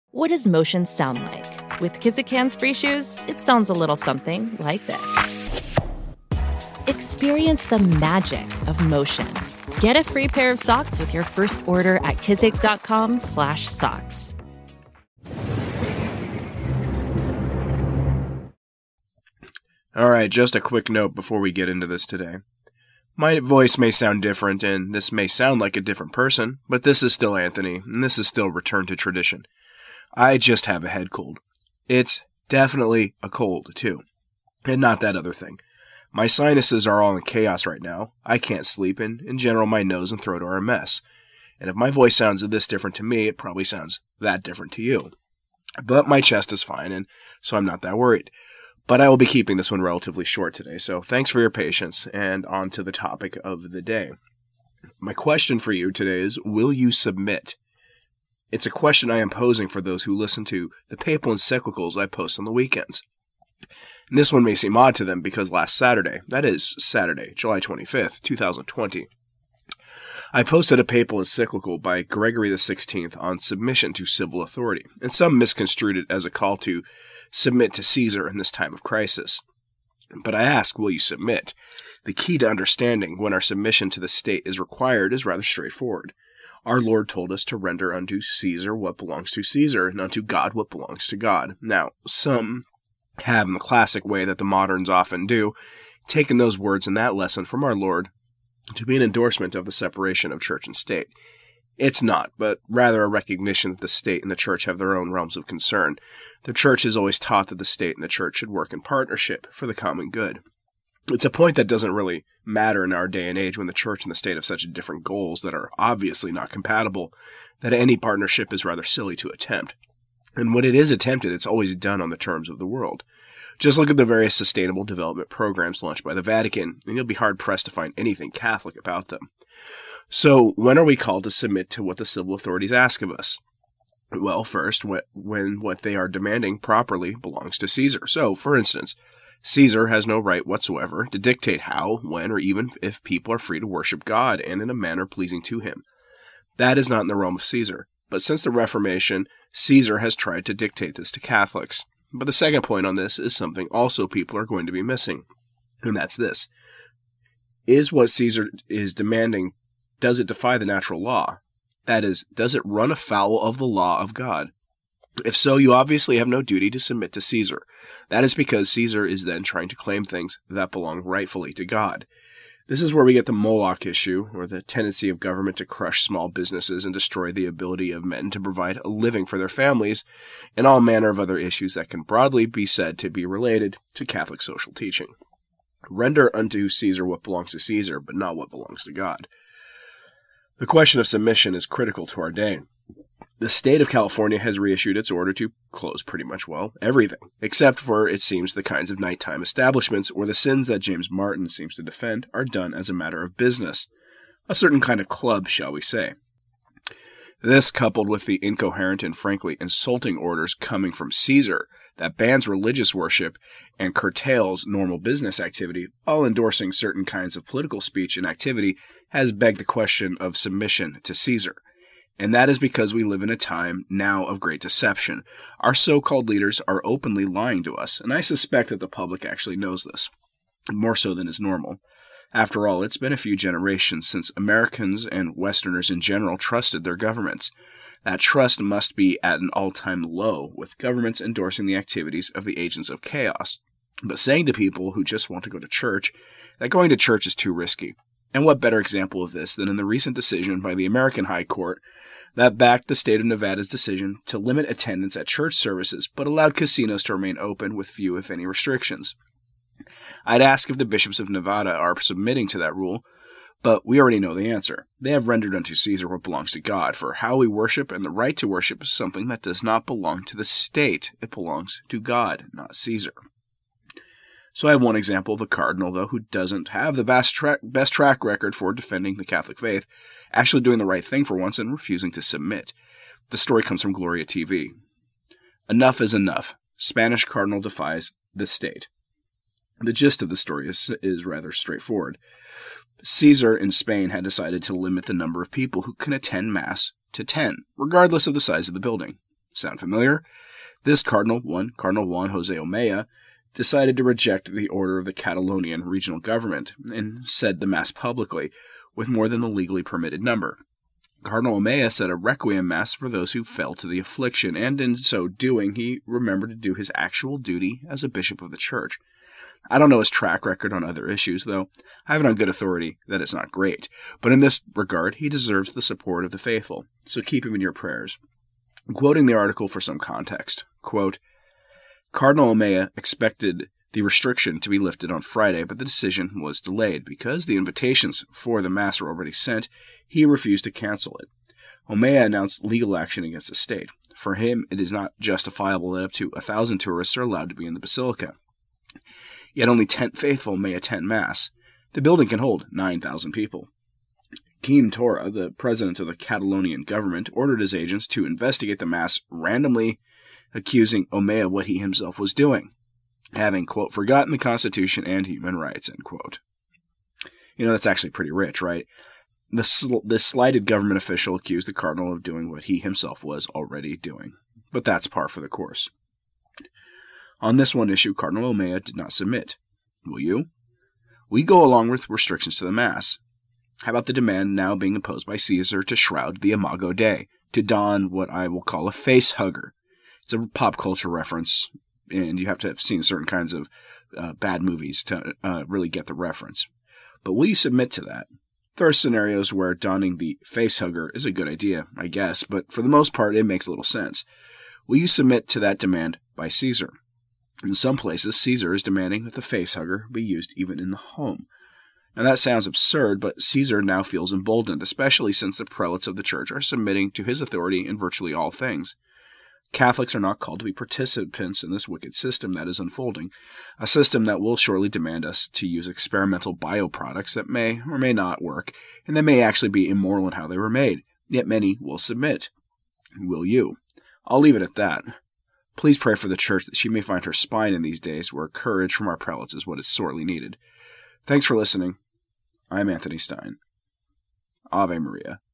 What does motion sound like? With Kizikans free shoes, it sounds a little something like this. Experience the magic of motion. Get a free pair of socks with your first order at kizik.com/socks. All right, just a quick note before we get into this today. My voice may sound different, and this may sound like a different person, but this is still Anthony, and this is still Return to Tradition. I just have a head cold. It's definitely a cold, too. And not that other thing. My sinuses are all in chaos right now. I can't sleep, and in general, my nose and throat are a mess. And if my voice sounds this different to me, it probably sounds that different to you. But my chest is fine, and so I'm not that worried. But I will be keeping this one relatively short today, so thanks for your patience, and on to the topic of the day. My question for you today is, will you submit? It's a question I am posing for those who listen to the papal encyclicals I post on the weekends. And this one may seem odd to them because last Saturday, that is Saturday, July 25th, 2020, I posted a papal encyclical by Gregory XVI on submission to civil authority, and some misconstrued it as a call to submit to Caesar in this time of crisis. But I ask, will you submit? The key to understanding when our submission to the state is required is rather straightforward. Our Lord told us to render unto Caesar what belongs to Caesar, and unto God what belongs to God. Now, some have, in the classic way that the moderns often do, taken those words in that lesson from our Lord to be an endorsement of the separation of church and state. It's not, but rather a recognition that the state and the church have their own realms of concern. The church has always taught that the state and the church should work in partnership for the common good. It's a point that doesn't really matter in our day and age when the church and the state have such different goals that are obviously not compatible, that any partnership is rather silly to attempt. And when it is attempted, it's always done on the terms of the world. Just look at the various sustainable development programs launched by the Vatican, and you'll be hard-pressed to find anything Catholic about them. So, when are we called to submit to what the civil authorities ask of us? Well, first, when what they are demanding properly belongs to Caesar. So, for instance, Caesar has no right whatsoever to dictate how, when, or even if people are free to worship God and in a manner pleasing to him. That is not in the realm of Caesar. But since the Reformation, Caesar has tried to dictate this to Catholics. But the second point on this is something also people are going to be missing, and that's this. Is what Caesar is demanding, does it defy the natural law? That is, does it run afoul of the law of God? If so, you obviously have no duty to submit to Caesar. That is because Caesar is then trying to claim things that belong rightfully to God. This is where we get the Moloch issue, or the tendency of government to crush small businesses and destroy the ability of men to provide a living for their families, and all manner of other issues that can broadly be said to be related to Catholic social teaching. Render unto Caesar what belongs to Caesar, but not what belongs to God. The question of submission is critical to our day. The state of California has reissued its order to close pretty much, well, everything, except for, it seems, the kinds of nighttime establishments where the sins that James Martin seems to defend are done as a matter of business. A certain kind of club, shall we say. This, coupled with the incoherent and frankly insulting orders coming from Caesar that bans religious worship and curtails normal business activity, all endorsing certain kinds of political speech and activity, has begged the question of submission to Caesar. And that is because we live in a time now of great deception. Our so-called leaders are openly lying to us, and I suspect that the public actually knows this, more so than is normal. After all, it's been a few generations since Americans and Westerners in general trusted their governments. That trust must be at an all-time low, with governments endorsing the activities of the agents of chaos, but saying to people who just want to go to church that going to church is too risky. And what better example of this than in the recent decision by the American High Court that backed the state of Nevada's decision to limit attendance at church services, but allowed casinos to remain open with few, if any, restrictions. I'd ask if the bishops of Nevada are submitting to that rule, but we already know the answer. They have rendered unto Caesar what belongs to God, for how we worship and the right to worship is something that does not belong to the state. It belongs to God, not Caesar. So I have one example of a cardinal, though, who doesn't have the best track record for defending the Catholic faith, actually doing the right thing for once and refusing to submit. The story comes from Gloria TV. Enough is enough. Spanish cardinal defies the state. The gist of the story is rather straightforward. Caesar in Spain had decided to limit the number of people who can attend Mass to 10, regardless of the size of the building. Sound familiar? This Cardinal Juan José Omella, decided to reject the order of the Catalonian regional government and said the Mass publicly, with more than the legally permitted number. Cardinal Omella said a requiem mass for those who fell to the affliction, and in so doing he remembered to do his actual duty as a bishop of the church. I don't know his track record on other issues, though. I have it on good authority that it's not great, but in this regard he deserves the support of the faithful, so keep him in your prayers. Quoting the article for some context, quote, Cardinal Omella expected the restriction to be lifted on Friday, but the decision was delayed. Because the invitations for the Mass were already sent, he refused to cancel it. Omella announced legal action against the state. For him, it is not justifiable that up to 1,000 tourists are allowed to be in the basilica. Yet only 10 faithful may attend Mass. The building can hold 9,000 people. Quim Torra, the president of the Catalonian government, ordered his agents to investigate the Mass, randomly accusing Omella of what he himself was doing, having, quote, forgotten the Constitution and human rights, end quote. You know, that's actually pretty rich, right? This slighted government official accused the cardinal of doing what he himself was already doing. But that's par for the course. On this one issue, Cardinal Omella did not submit. Will you? We go along with restrictions to the Mass. How about the demand now being imposed by Caesar to shroud the Imago Dei, to don what I will call a face hugger? It's a pop culture reference, and you have to have seen certain kinds of bad movies to really get the reference. But will you submit to that? There are scenarios where donning the face hugger is a good idea, I guess, but for the most part it makes little sense. Will you submit to that demand by Caesar? In some places, Caesar is demanding that the face hugger be used even in the home. Now that sounds absurd, but Caesar now feels emboldened, especially since the prelates of the church are submitting to his authority in virtually all things. Catholics are not called to be participants in this wicked system that is unfolding, a system that will surely demand us to use experimental bioproducts that may or may not work, and that may actually be immoral in how they were made, yet many will submit. Will you? I'll leave it at that. Please pray for the Church that she may find her spine in these days where courage from our prelates is what is sorely needed. Thanks for listening. I'm Anthony Stein. Ave Maria.